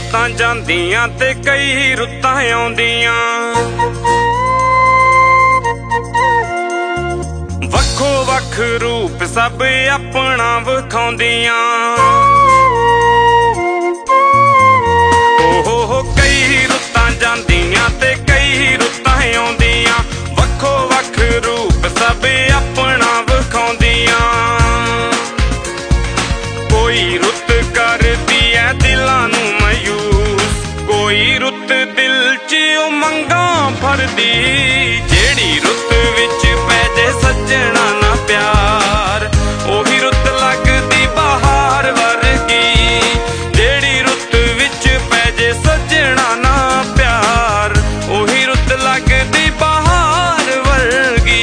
रुत्तां जांदियां ते कई रुत्तां आउंदियां। वक्खो वक्ख रूप सब अपना विखाउंदियां। ओहो कई रुत्तां जांदियां ते कई रुत्तां आउंदियां। वक्खो वक्ख रूप सब अपना विखाउंदियां। कोई रुत करदी है दिलां नूं मायूस, कोई रुत दिल च उमंगां भरदी। जेड़ी रुत विच पै जे सज्जणा ना प्यार, ओही रुत लगदी बहार वर्गी। जेड़ी रुत विच पै जे सज्जणा ना प्यार, ओही रुत लगदी बहार वर्गी।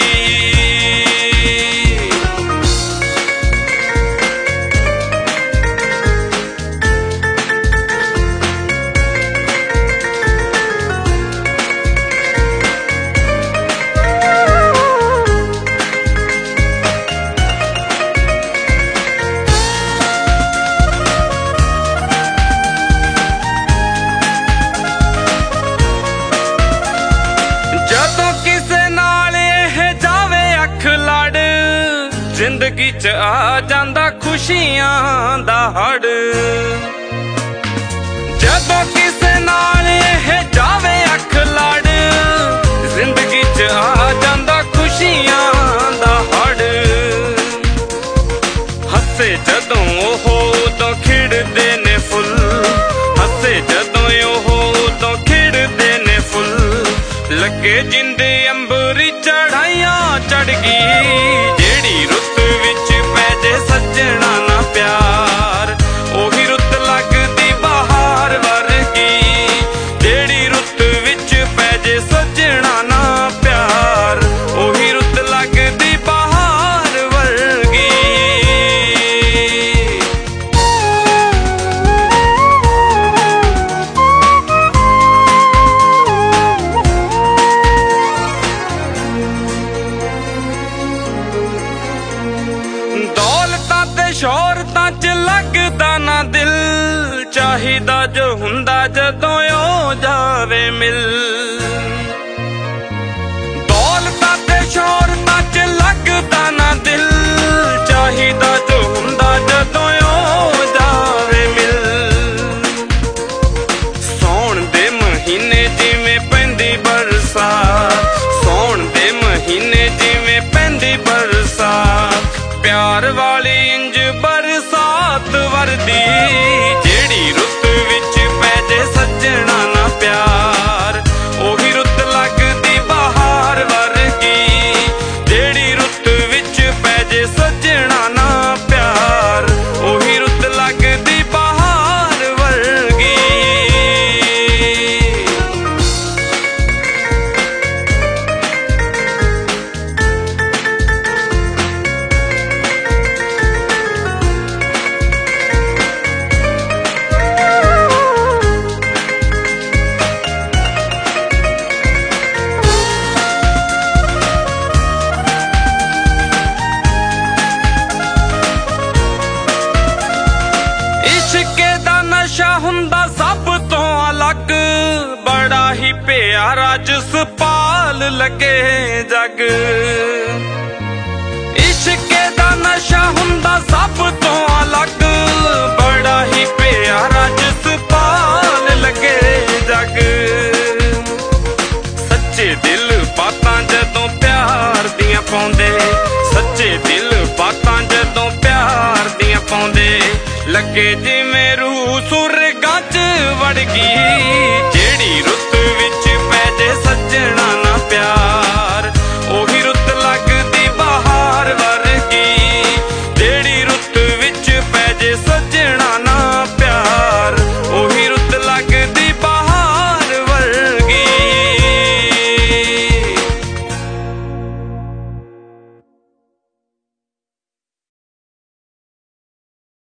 जिंदगी च आ जांदा खुशियां दा हड़। जदों किसे नाल जावे अख लड़, जिंदगी च आ जांदा खुशियां दा हड़। हसे जदों ओहो उदों खिड़दे ने फुल, हसे जदों ओहो उदों खिड़दे ने फुल। लगे जिंद अंबरी चढ़ाइयां चढ़ गई। जेड़ी रुत विच पै जे सज्जणा ना प्यार, ओही रुत लगदी बहार वर्गी। जेड़ी रुत विच पै जे सज्जणा ना प्यार, ओही रुत लगदी बहार वर्गी। दौलतां ते शोहरतां च लगदा ना दिल, चाहिदा जो हुंदा जदों ओ जावे मिल। दौलतां ते शोहरतां च लगदा ना दिल, चाहिदा जो हुंदा जदों ओ जावे मिल। सौण दे महीने जिवें पैंदी बरसात, सौण दे महीने जिवें पैंदी बरसात। प्यार वाली इंज बरसात वरदी। जेड़ी रुत विच पै जे सज्जणा ना प्यार, ओही रुत लगदी बहार वर्गी। जेड़ी रुत विच पै जे सज्जणा ना प्यार, ओही रुत लगदी बहार वर्गी। इश्के दा नशा हुंदा सब तो अलग, बड़ा ही प्यारा जसपाल लगे जग। इश्के दा नशा हुंदा सब तो अलग, बड़ा ही प्यारा जसपाल लगे जग। सच्चे दिल बातां जदों प्यार दियां पाउंदे, सच्चे दिल बातां जदों प्यार दियां पाउंदे। लगे जिवें रूह सुरगां च वड़ गई।